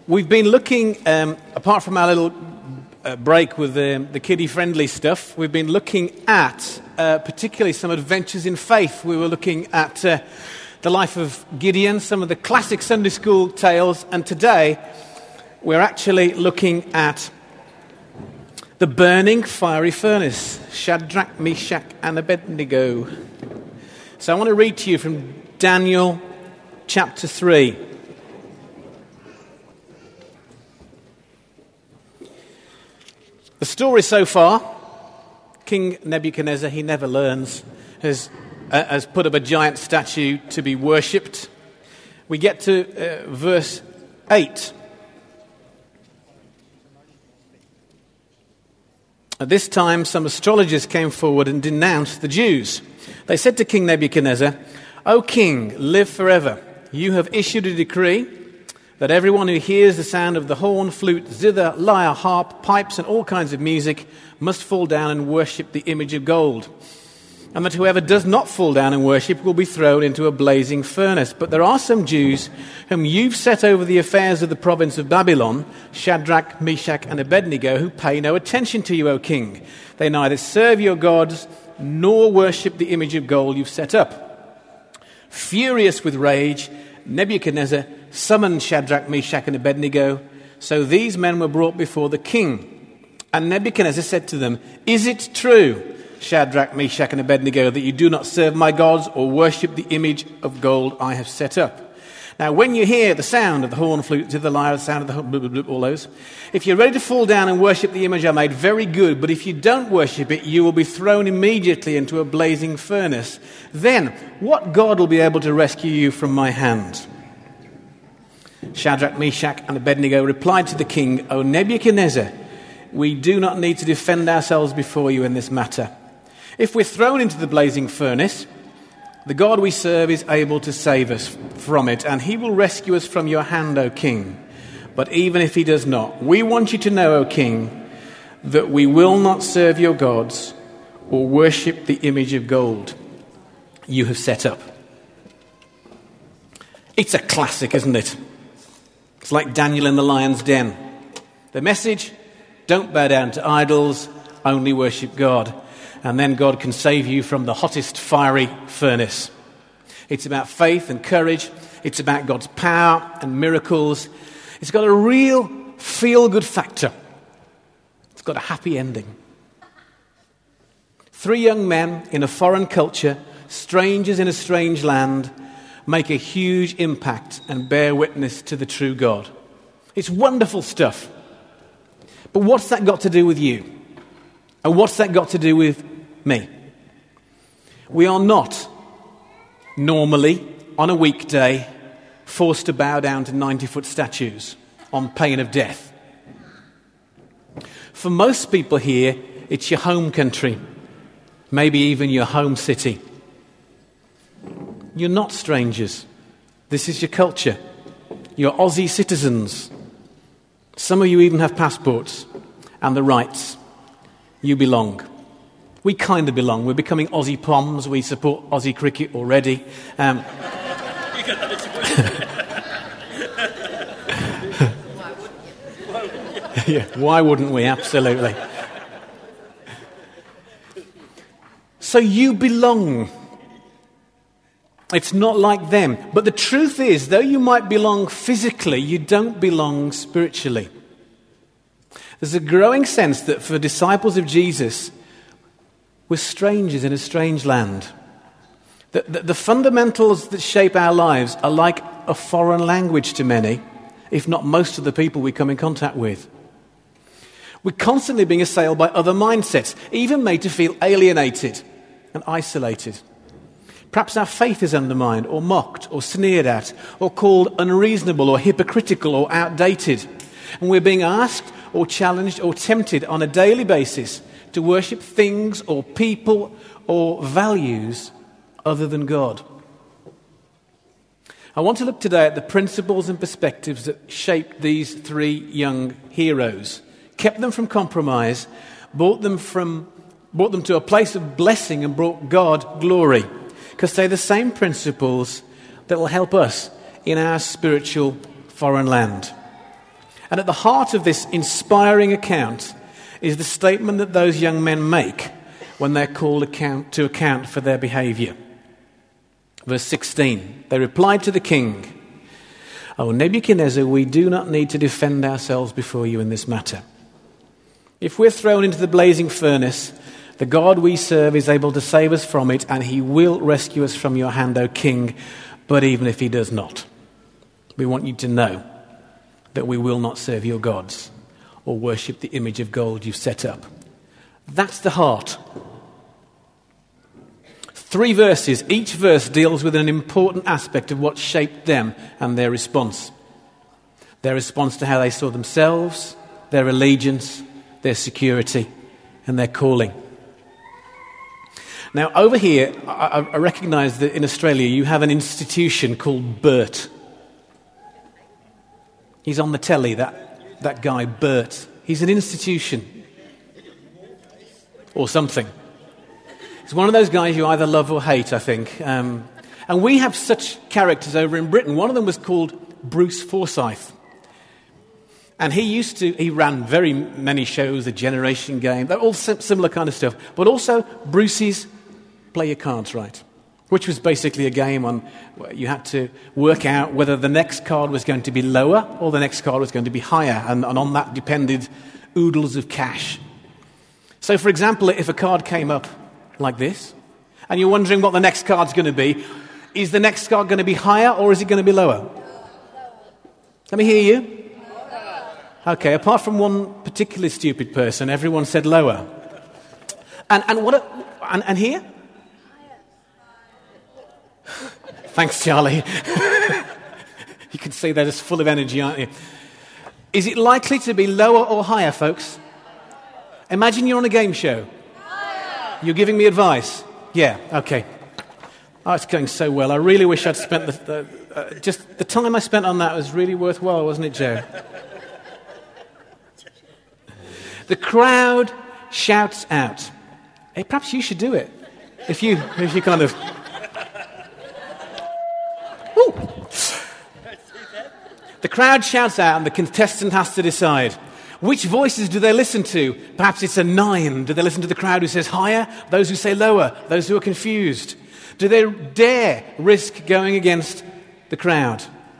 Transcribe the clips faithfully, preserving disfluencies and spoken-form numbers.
We've been looking, um, apart from our little uh, break with the, the kiddie-friendly stuff, we've been looking at uh, particularly some adventures in faith. We were looking at uh, the life of Gideon, some of the classic Sunday school tales, and today we're actually looking at the burning fiery furnace, Shadrach, Meshach, and Abednego. So I want to read to you from Daniel chapter three. The story so far, King Nebuchadnezzar, he never learns, has, uh, has put up a giant statue to be worshipped. We get to uh, verse eight. At this time, some astrologers came forward and denounced the Jews. They said to King Nebuchadnezzar, "O king, live forever. You have issued a decree that everyone who hears the sound of the horn, flute, zither, lyre, harp, pipes, and all kinds of music must fall down and worship the image of gold. And that whoever does not fall down and worship will be thrown into a blazing furnace. But there are some Jews whom you've set over the affairs of the province of Babylon, Shadrach, Meshach, and Abednego, who pay no attention to you, O king. They neither serve your gods nor worship the image of gold you've set up." Furious with rage, Nebuchadnezzar summoned Shadrach, Meshach, and Abednego. So these men were brought before the king. And Nebuchadnezzar said to them, "Is it true, Shadrach, Meshach, and Abednego, that you do not serve my gods or worship the image of gold I have set up? Now, when you hear the sound of the horn, flute, the lyre, the sound of the blah, blah, blah, all those, if you're ready to fall down and worship the image I made, very good. But if you don't worship it, you will be thrown immediately into a blazing furnace. Then, what God will be able to rescue you from my hand?" Shadrach, Meshach, and Abednego replied to the king, "O Nebuchadnezzar, we do not need to defend ourselves before you in this matter. If we're thrown into the blazing furnace, the God we serve is able to save us from it, and he will rescue us from your hand, O king. But even if he does not, we want you to know, O king, that we will not serve your gods or worship the image of gold you have set up." It's a classic, isn't it? It's like Daniel in the lion's den. The message: don't bow down to idols, only worship God. And then God can save you from the hottest fiery furnace. It's about faith and courage. It's about God's power and miracles. It's got a real feel-good factor. It's got a happy ending. Three young men in a foreign culture, strangers in a strange land, make a huge impact and bear witness to the true God. It's wonderful stuff. But what's that got to do with you? And what's that got to do with me? We are not normally, on a weekday, forced to bow down to ninety-foot statues on pain of death. For most people here, it's your home country, maybe even your home city. You're not strangers. This is your culture. You're Aussie citizens. Some of you even have passports and the rights. You belong. We kind of belong. We're becoming Aussie Poms. We support Aussie cricket already. Um, yeah, why wouldn't we? Absolutely. So you belong. It's not like them. But the truth is, though you might belong physically, you don't belong spiritually. There's a growing sense that for disciples of Jesus, we're strangers in a strange land. The, the, the fundamentals that shape our lives are like a foreign language to many, if not most of the people we come in contact with. We're constantly being assailed by other mindsets, even made to feel alienated and isolated. Perhaps our faith is undermined or mocked or sneered at or called unreasonable or hypocritical or outdated. And we're being asked or challenged or tempted on a daily basis to worship things or people or values other than God. I want to look today at the principles and perspectives that shaped these three young heroes, kept them from compromise, brought them from brought them to a place of blessing and brought God glory. Because they're the same principles that will help us in our spiritual foreign land. And at the heart of this inspiring account is the statement that those young men make when they're called account, to account for their behavior. Verse sixteen, they replied to the king, "O Nebuchadnezzar, we do not need to defend ourselves before you in this matter. If we're thrown into the blazing furnace, the God we serve is able to save us from it, and he will rescue us from your hand, O king. But even if he does not, we want you to know that we will not serve your gods or worship the image of gold you've set up." That's the heart. Three verses. Each verse deals with an important aspect of what shaped them and their response. Their response to how they saw themselves, their allegiance, their security, and their calling. Now, over here, I, I recognise that in Australia you have an institution called Bert. He's on the telly, that, that guy, Bert. He's an institution. Or something. It's one of those guys you either love or hate, I think. Um, and we have such characters over in Britain. One of them was called Bruce Forsyth. And he used to, he ran very many shows, The Generation Game, all similar kind of stuff. But also Bruce's Play Your Cards Right, which was basically a game on where you had to work out whether the next card was going to be lower or the next card was going to be higher. And, and on that depended oodles of cash. So, for example, if a card came up like this, and you're wondering what the next card's going to be, is the next card going to be higher or is it going to be lower? Let me hear you. Okay, apart from one particularly stupid person, everyone said lower. And and what? A, and, and here? Thanks, Charlie. You can see they're just full of energy, aren't you? Is it likely to be lower or higher, folks? Imagine you're on a game show. You're giving me advice. Yeah, okay. Oh, it's going so well. I really wish I'd spent the... the uh, just the time I spent on that was really worthwhile, wasn't it, Joe? The crowd shouts out. Hey, perhaps you should do it. If you, if you kind of... Woo. The crowd shouts out and the contestant has to decide. Which voices do they listen to? Perhaps it's a nine. Do they listen to the crowd who says higher? Those who say lower? Those who are confused? Do they dare risk going against the crowd?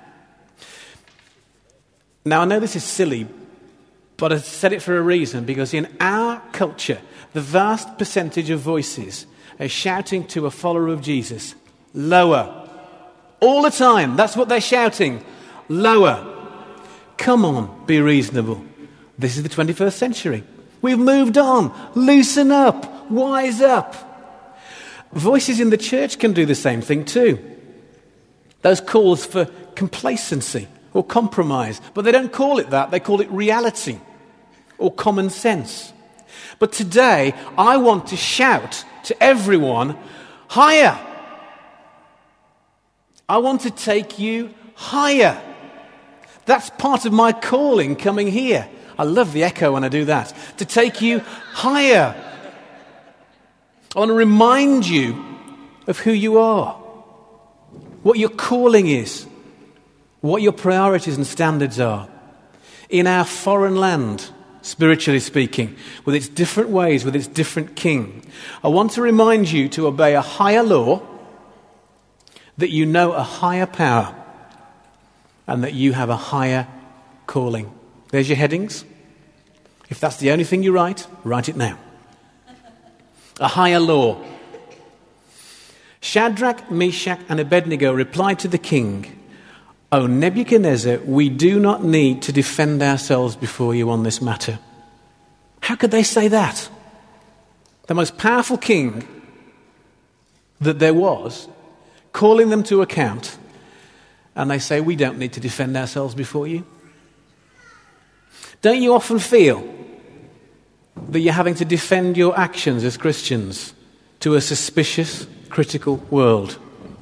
Now, I know this is silly, but I said it for a reason, because in our culture, the vast percentage of voices are shouting to a follower of Jesus, lower. All the time. That's what they're shouting. Lower. Come on, be reasonable. This is the twenty-first century. We've moved on. Loosen up. Wise up. Voices in the church can do the same thing too. Those calls for complacency or compromise. But they don't call it that. They call it reality or common sense. But today, I want to shout to everyone, higher. I want to take you higher. That's part of my calling coming here. I love the echo when I do that. To take you higher. I want to remind you of who you are, what your calling is, what your priorities and standards are. In our foreign land, spiritually speaking, with its different ways, with its different king, I want to remind you to obey a higher law, that you know a higher power, and that you have a higher calling. There's your headings. If that's the only thing you write, write it now. A higher law. Shadrach, Meshach, and Abednego replied to the king, "O Nebuchadnezzar, we do not need to defend ourselves before you on this matter." How could they say that? The most powerful king that there was, calling them to account, and they say, "We don't need to defend ourselves before you." Don't you often feel that you're having to defend your actions as Christians to a suspicious, critical world?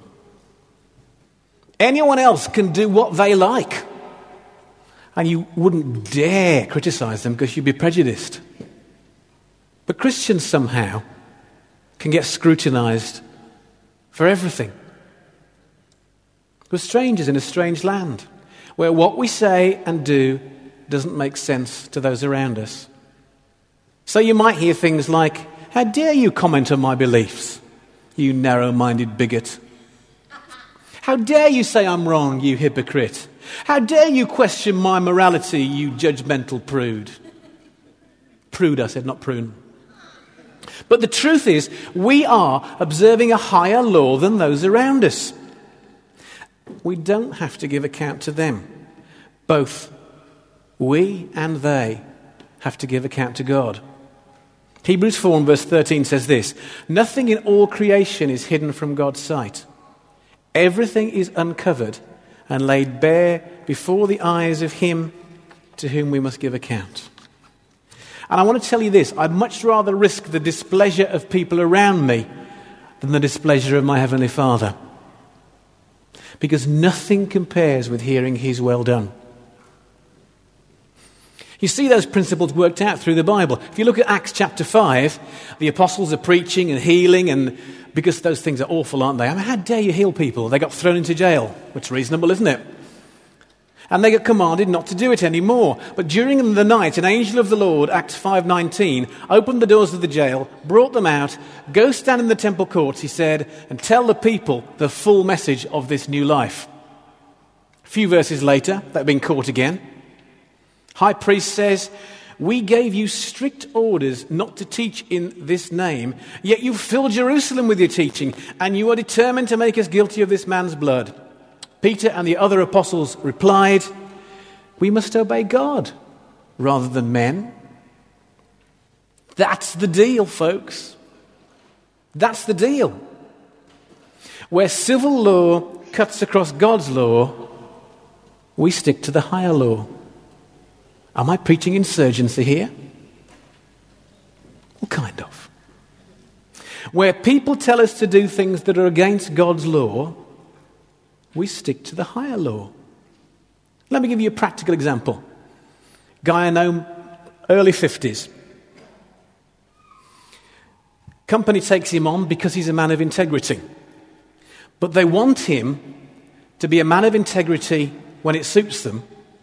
Anyone else can do what they like, and you wouldn't dare criticize them because you'd be prejudiced. But Christians somehow can get scrutinized for everything. We're strangers in a strange land where what we say and do doesn't make sense to those around us. So you might hear things like, "How dare you comment on my beliefs, you narrow-minded bigot? How dare you say I'm wrong, you hypocrite? How dare you question my morality, you judgmental prude?" Prude, I said, not prune. But the truth is, we are observing a higher law than those around us. We don't have to give account to them. Both we and they have to give account to God. Hebrews four and verse thirteen says this, "Nothing in all creation is hidden from God's sight. Everything is uncovered and laid bare before the eyes of him to whom we must give account." And I want to tell you this, I'd much rather risk the displeasure of people around me than the displeasure of my Heavenly Father. Because nothing compares with hearing his well done. You see those principles worked out through the Bible. If you look at Acts chapter five, the apostles are preaching and healing, and because those things are awful, aren't they? I mean, how dare you heal people? They got thrown into jail. It's reasonable, isn't it? And they got commanded not to do it anymore. But during the night, an angel of the Lord, Acts five nineteen, opened the doors of the jail, brought them out, "Go stand in the temple courts," he said, "and tell the people the full message of this new life." A few verses later, they've been caught again. High priest says, "We gave you strict orders not to teach in this name, yet you filled Jerusalem with your teaching, and you are determined to make us guilty of this man's blood." Peter and the other apostles replied, "We must obey God rather than men." That's the deal, folks. That's the deal. Where civil law cuts across God's law, we stick to the higher law. Am I preaching insurgency here? Well, kind of. Where people tell us to do things that are against God's law, we stick to the higher law. Let me give you a practical example. Guy I know, early fifties. Company takes him on because he's a man of integrity. But they want him to be a man of integrity when it suits them,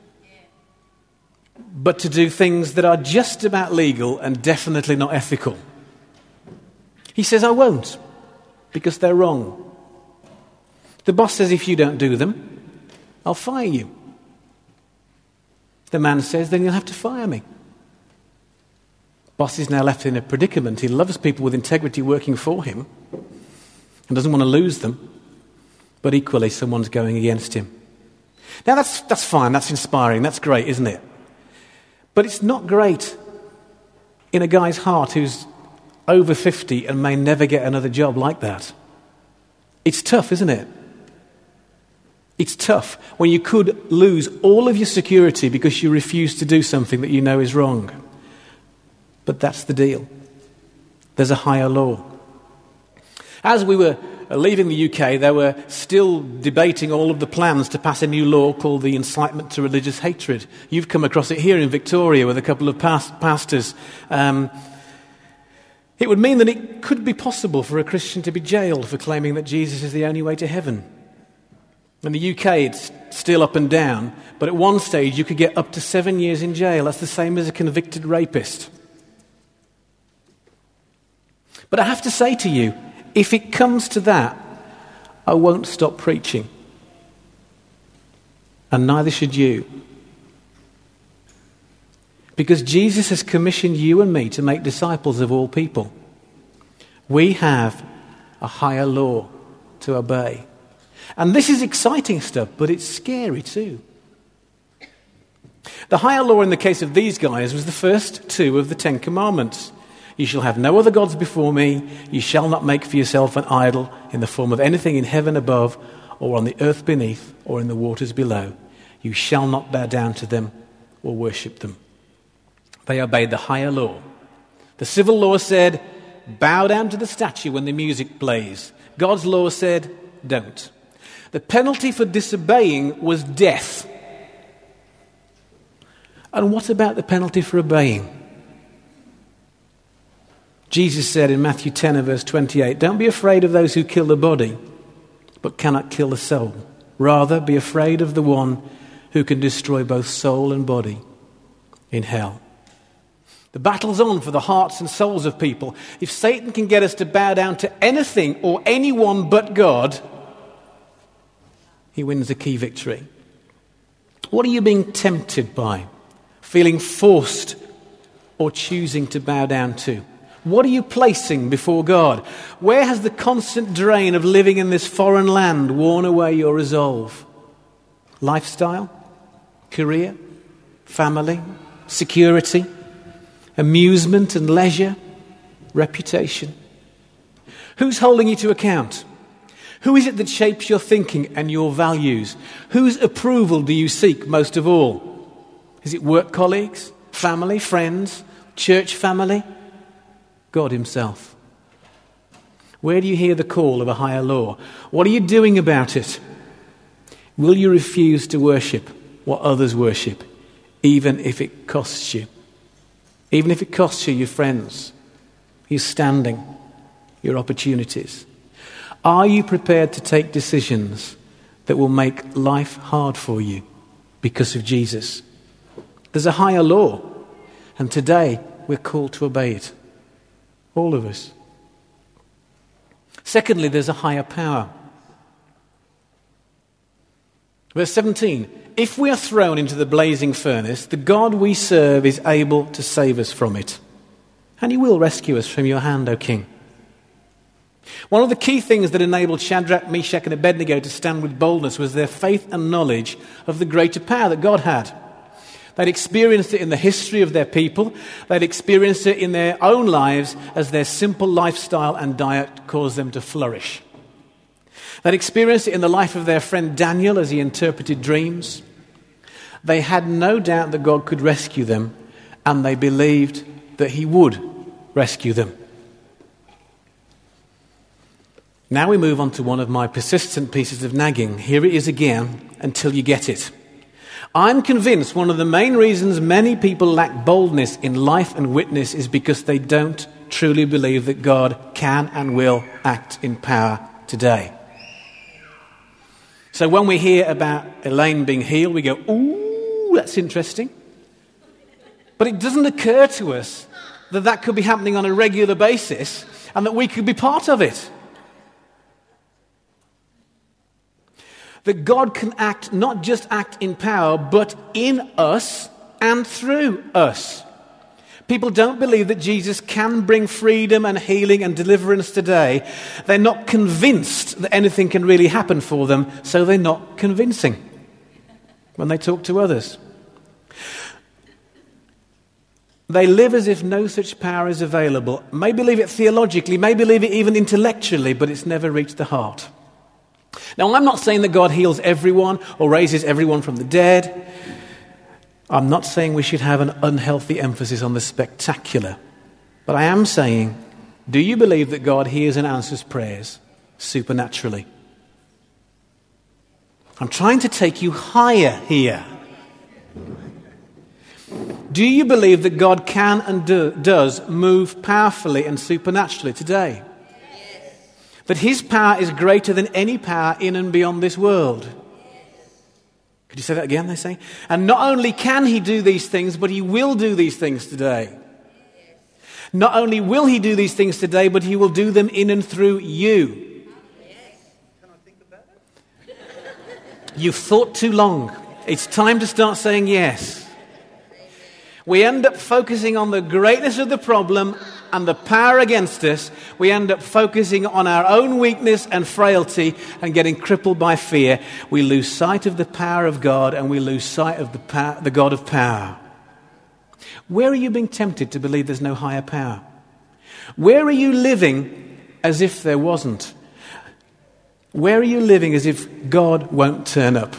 but to do things that are just about legal and definitely not ethical. He says, "I won't, because they're wrong." The boss says, "If you don't do them, I'll fire you." The man says, "Then you'll have to fire me." Boss is now left in a predicament. He loves people with integrity working for him and doesn't want to lose them, but equally someone's going against him. Now that's, that's fine, that's inspiring, that's great, isn't it? But it's not great in a guy's heart who's over fifty and may never get another job like that. It's tough, isn't it? It's tough when you could lose all of your security because you refuse to do something that you know is wrong. But that's the deal. There's a higher law. As we were leaving the U K, they were still debating all of the plans to pass a new law called the Incitement to Religious Hatred. You've come across it here in Victoria with a couple of past- pastors. Um, it would mean that it could be possible for a Christian to be jailed for claiming that Jesus is the only way to heaven. In the U K, it's still up and down, but at one stage you could get up to seven years in jail. That's the same as a convicted rapist. But I have to say to you, if it comes to that, I won't stop preaching. And neither should you. Because Jesus has commissioned you and me to make disciples of all people. We have a higher law to obey. And this is exciting stuff, but it's scary too. The higher law in the case of these guys was the first two of the Ten Commandments. You shall have no other gods before me. You shall not make for yourself an idol in the form of anything in heaven above, or on the earth beneath, or in the waters below. You shall not bow down to them or worship them. They obeyed the higher law. The civil law said, bow down to the statue when the music plays. God's law said, don't. The penalty for disobeying was death. And what about the penalty for obeying? Jesus said in Matthew ten and verse twenty-eight, don't be afraid of those who kill the body, but cannot kill the soul. Rather, be afraid of the one who can destroy both soul and body in hell. The battle's on for the hearts and souls of people. If Satan can get us to bow down to anything or anyone but God, he wins a key victory. What are you being tempted by? Feeling forced or choosing to bow down to? What are you placing before God? Where has the constant drain of living in this foreign land worn away your resolve? Lifestyle? Career? Family? Security? Amusement and leisure? Reputation? Who's holding you to account? Who is it that shapes your thinking and your values? Whose approval do you seek most of all? Is it work colleagues, family, friends, church family? God himself. Where do you hear the call of a higher law? What are you doing about it? Will you refuse to worship what others worship, even if it costs you? Even if it costs you your friends, your standing, your opportunities. Are you prepared to take decisions that will make life hard for you because of Jesus? There's a higher law, and today we're called to obey it. All of us. Secondly, there's a higher power. Verse seventeen, if we are thrown into the blazing furnace, the God we serve is able to save us from it. And he will rescue us from your hand, O King. One of the key things that enabled Shadrach, Meshach and Abednego to stand with boldness was their faith and knowledge of the greater power that God had. They'd experienced it in the history of their people. They'd experienced it in their own lives as their simple lifestyle and diet caused them to flourish. They'd experienced it in the life of their friend Daniel as he interpreted dreams. They had no doubt that God could rescue them, and they believed that he would rescue them. Now we move on to one of my persistent pieces of nagging. Here it is again, until you get it. I'm convinced one of the main reasons many people lack boldness in life and witness is because they don't truly believe that God can and will act in power today. So when we hear about Elaine being healed, we go, ooh, that's interesting. But it doesn't occur to us that that could be happening on a regular basis and that we could be part of it. That God can act, not just act in power, but in us and through us. People don't believe that Jesus can bring freedom and healing and deliverance today. They're not convinced that anything can really happen for them, so they're not convincing when they talk to others. They live as if no such power is available. May believe it theologically, may believe it even intellectually, but it's never reached the heart. Now, I'm not saying that God heals everyone or raises everyone from the dead. I'm not saying we should have an unhealthy emphasis on the spectacular. But I am saying, do you believe that God hears and answers prayers supernaturally? I'm trying to take you higher here. Do you believe that God can and do, does move powerfully and supernaturally today? That his power is greater than any power in and beyond this world. Could you say that again, they say? And not only can he do these things, but he will do these things today. Not only will he do these things today, but he will do them in and through you. Can I think about it? You've thought too long. It's time to start saying yes. We end up focusing on the greatness of the problem and the power against us. We end up focusing on our own weakness and frailty and getting crippled by fear. We lose sight of the power of God and we lose sight of the, power, the God of power. Where are you being tempted to believe there's no higher power? Where are you living as if there wasn't? Where are you living as if God won't turn up?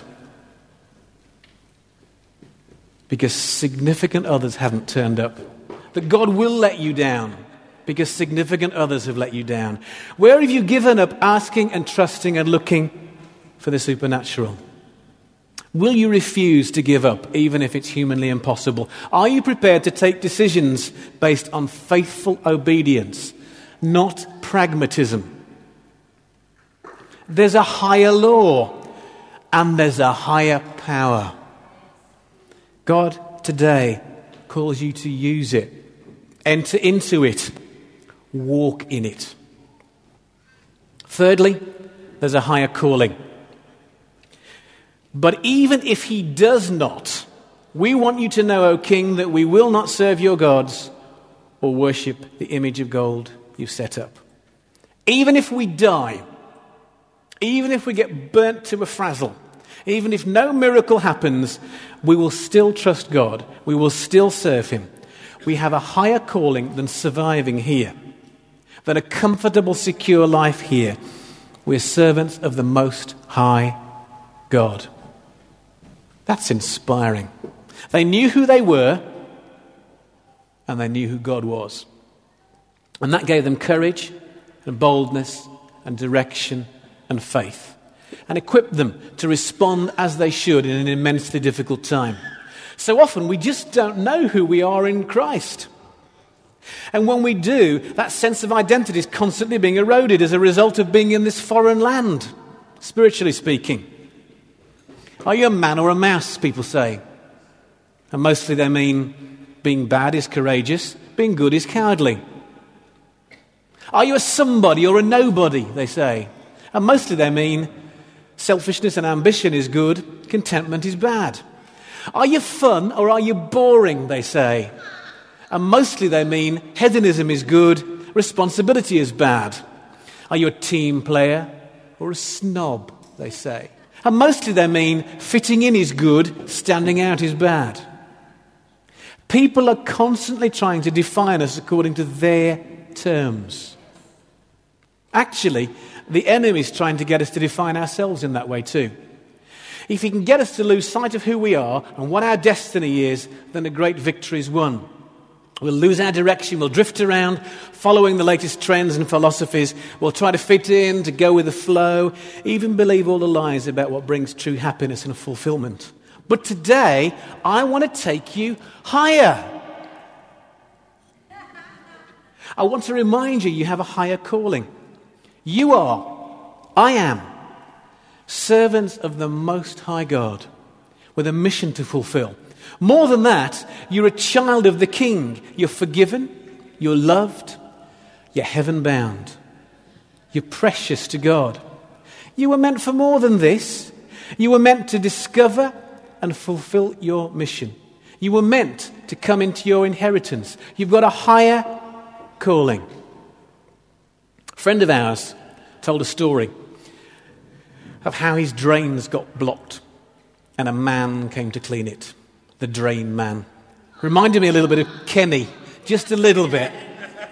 Because significant others haven't turned up. That God will let you down because significant others have let you down. Where have you given up asking and trusting and looking for the supernatural? Will you refuse to give up even if it's humanly impossible? Are you prepared to take decisions based on faithful obedience, not pragmatism? There's a higher law and there's a higher power. God today calls you to use it. Enter into it. Walk in it. Thirdly, there's a higher calling. But even if he does not, we want you to know, O king, that we will not serve your gods or worship the image of gold you've set up. Even if we die, even if we get burnt to a frazzle, even if no miracle happens, we will still trust God. We will still serve him. We have a higher calling than surviving here, than a comfortable, secure life here. We're servants of the Most High God. That's inspiring. They knew who they were, and they knew who God was. And that gave them courage and boldness and direction and faith, and equipped them to respond as they should in an immensely difficult time. So often we just don't know who we are in Christ. And when we do, that sense of identity is constantly being eroded as a result of being in this foreign land, spiritually speaking. Are you a man or a mouse, people say? And mostly they mean being bad is courageous, being good is cowardly. Are you a somebody or a nobody, they say? And mostly they mean selfishness and ambition is good, contentment is bad. Are you fun or are you boring, they say? And mostly they mean hedonism is good, responsibility is bad. Are you a team player or a snob, they say? And mostly they mean fitting in is good, standing out is bad. People are constantly trying to define us according to their terms. Actually, the enemy is trying to get us to define ourselves in that way too. If he can get us to lose sight of who we are and what our destiny is, then a great victory is won. We'll lose our direction, we'll drift around, following the latest trends and philosophies. We'll try to fit in, to go with the flow, even believe all the lies about what brings true happiness and fulfillment. But today, I want to take you higher. I want to remind you, you have a higher calling. You are, I am, servants of the Most High God with a mission to fulfill. More than that, you're a child of the King. You're forgiven, you're loved, you're heaven-bound. You're precious to God. You were meant for more than this. You were meant to discover and fulfill your mission. You were meant to come into your inheritance. You've got a higher calling. A friend of ours told a story of how his drains got blocked and a man came to clean it. The drain man. Reminded me a little bit of Kenny, just a little bit. And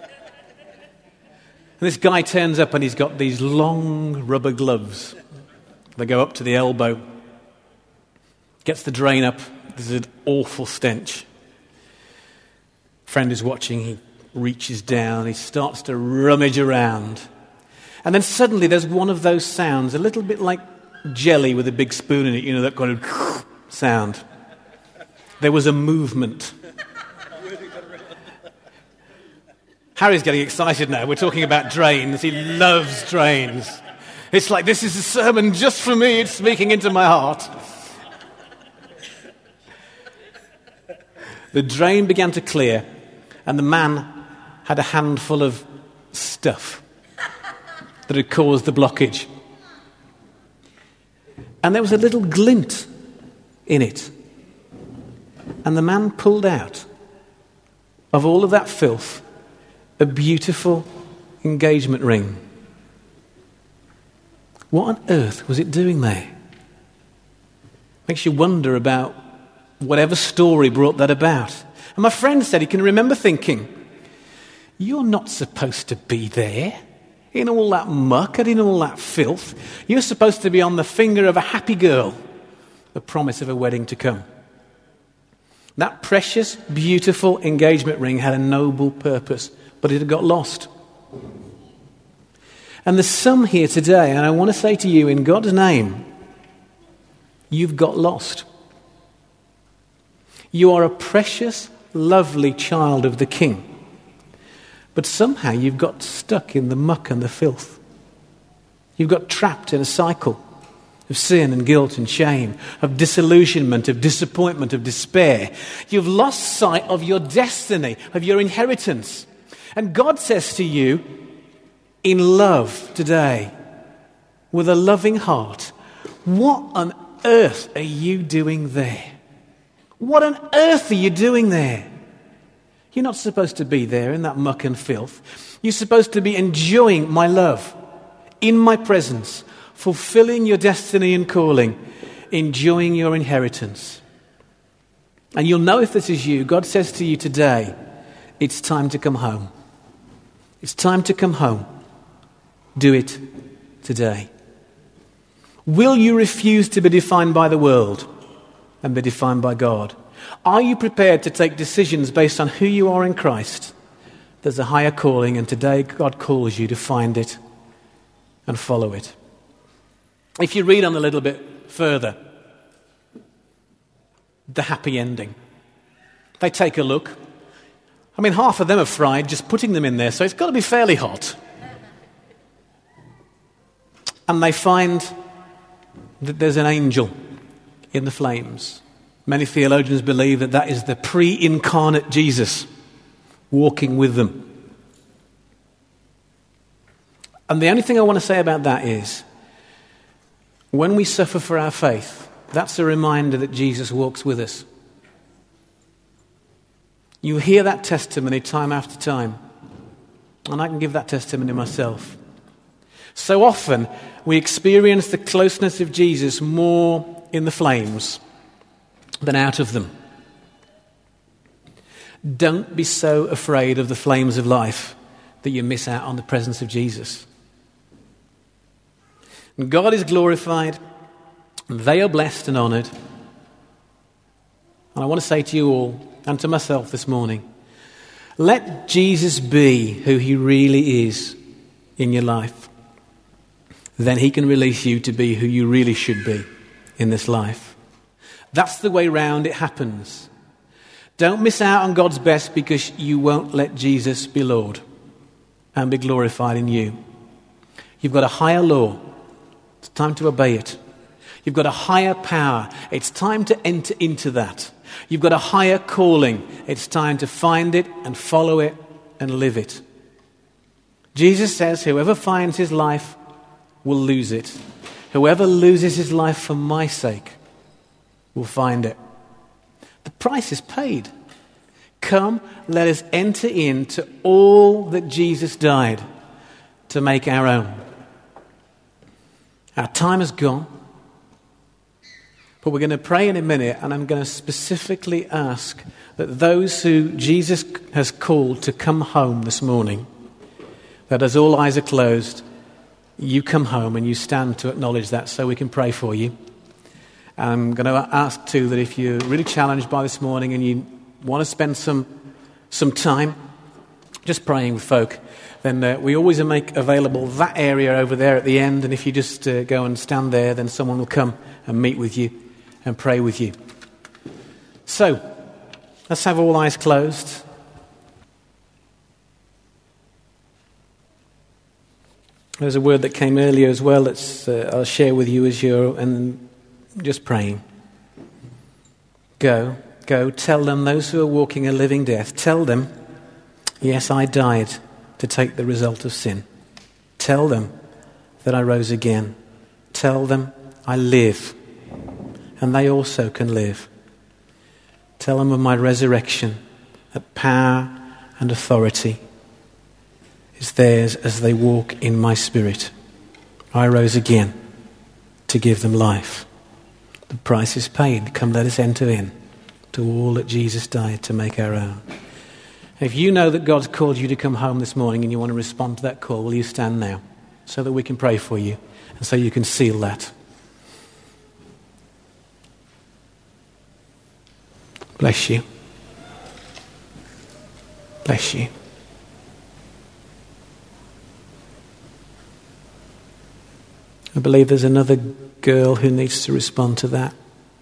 this guy turns up and he's got these long rubber gloves. They go up to the elbow. Gets the drain up. There's an awful stench. Friend is watching. He reaches down. He starts to rummage around. And then suddenly there's one of those sounds, a little bit like jelly with a big spoon in it, you know, that kind of sound. There was a movement. Harry's getting excited now. We're talking about drains. He loves drains. It's like, this is a sermon just for me. It's speaking into my heart. The drain began to clear, and the man had a handful of stuff that had caused the blockage. And there was a little glint in it. And the man pulled out of all of that filth a beautiful engagement ring. What on earth was it doing there? Makes you wonder about whatever story brought that about. And my friend said he can remember thinking, you're not supposed to be there in all that muck and in all that filth. You're supposed to be on the finger of a happy girl, the promise of a wedding to come. That precious, beautiful engagement ring had a noble purpose, but it had got lost. And there's some here today, and I want to say to you, in God's name, you've got lost. You are a precious, lovely child of the King. But somehow you've got stuck in the muck and the filth. You've got trapped in a cycle. of sin and guilt and shame, of disillusionment, of disappointment, of despair. You've lost sight of your destiny, of your inheritance. And God says to you, in love today, with a loving heart, what on earth are you doing there? What on earth are you doing there? You're not supposed to be there in that muck and filth. You're supposed to be enjoying my love, in my presence, fulfilling your destiny and calling, enjoying your inheritance. And you'll know if this is you. God says to you today, it's time to come home. It's time to come home. Do it today. Will you refuse to be defined by the world and be defined by God? Are you prepared to take decisions based on who you are in Christ? There's a higher calling, and today God calls you to find it and follow it. If you read on a little bit further, the happy ending. They take a look. I mean, half of them are fried just putting them in there, so it's got to be fairly hot. And they find that there's an angel in the flames. Many theologians believe that that is the pre-incarnate Jesus walking with them. And the only thing I want to say about that is, when we suffer for our faith, that's a reminder that Jesus walks with us. You hear that testimony time after time. And I can give that testimony myself. So often, we experience the closeness of Jesus more in the flames than out of them. Don't be so afraid of the flames of life that you miss out on the presence of Jesus. And God is glorified, and they are blessed and honoured. And I want to say to you all, and to myself this morning, let Jesus be who he really is in your life. Then he can release you to be who you really should be in this life. That's the way round it happens. Don't miss out on God's best because you won't let Jesus be Lord and be glorified in you. You've got a higher law. It's time to obey it. You've got a higher power. It's time to enter into that. You've got a higher calling. It's time to find it and follow it and live it. Jesus says, whoever finds his life will lose it. Whoever loses his life for my sake will find it. The price is paid. Come, let us enter into all that Jesus died to make our own. Our time has gone. But we're going to pray in a minute, and I'm going to specifically ask that those who Jesus has called to come home this morning, that as all eyes are closed, you come home and you stand to acknowledge that so we can pray for you. I'm going to ask too that if you're really challenged by this morning and you want to spend some some time just praying with folk, then uh, we always make available that area over there at the end, and if you just uh, go and stand there, then someone will come and meet with you and pray with you. So, let's have all eyes closed. There's a word that came earlier as well that uh, I'll share with you as you're and just praying. Go, go, tell them, those who are walking a living death, tell them, yes, I died to take the result of sin. Tell them that I rose again. Tell them I live, and they also can live. Tell them of my resurrection, that power and authority is theirs as they walk in my spirit. I rose again to give them life. The price is paid. Come, let us enter in to all that Jesus died to make our own. If you know that God's called you to come home this morning and you want to respond to that call, will you stand now so that we can pray for you and so you can seal that? Bless you. Bless you. I believe there's another girl who needs to respond to that.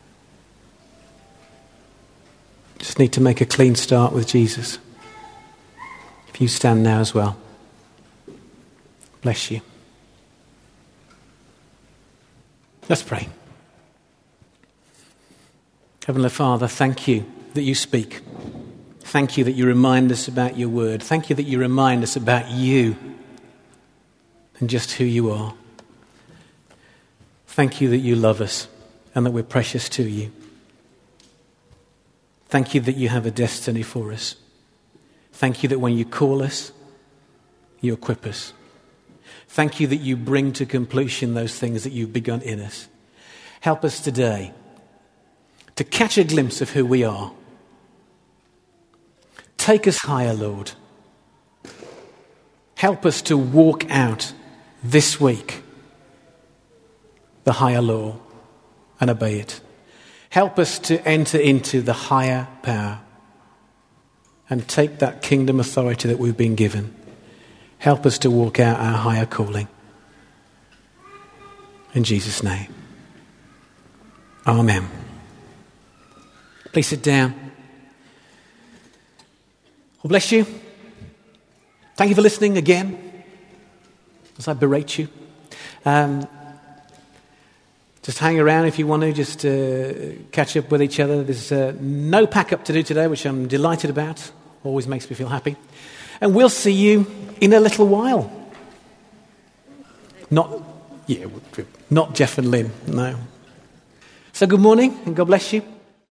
Just need to make a clean start with Jesus. If you stand now as well. Bless you. Let's pray. Heavenly Father, thank you that you speak. Thank you that you remind us about your word. Thank you that you remind us about you and just who you are. Thank you that you love us and that we're precious to you. Thank you that you have a destiny for us. Thank you that when you call us, you equip us. Thank you that you bring to completion those things that you've begun in us. Help us today to catch a glimpse of who we are. Take us higher, Lord. Help us to walk out this week the higher law and obey it. Help us to enter into the higher power and take that kingdom authority that we've been given. Help us to walk out our higher calling. In Jesus' name. Amen. Please sit down. Well, bless you. Thank you for listening again as I berate you. Um, just hang around if you want to, just uh, catch up with each other. There's uh, no pack-up to do today, which I'm delighted about. Always makes me feel happy. And we'll see you in a little while. Not, yeah, not Jeff and Lynn, no. So good morning and God bless you.